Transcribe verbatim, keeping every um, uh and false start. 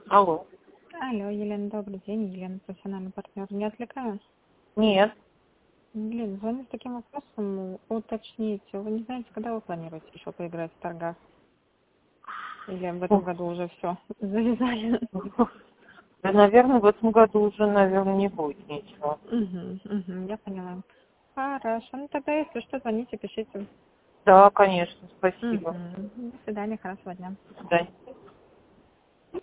Алло. Алло, Елена, добрый день. Елена, профессиональный партнер. Не отвлекаю? Нет. Елена, звоню с таким вопросом. Уточнить. Вы не знаете, когда вы планируете еще поиграть в торгах? Или в этом году уже все завязали? Да, наверное, в этом году уже, наверное, не будет ничего. Угу, угу, я поняла. Хорошо. Ну тогда, если что, звоните, пишите. Да, конечно, спасибо. Угу. До свидания, хорошего дня. До свидания.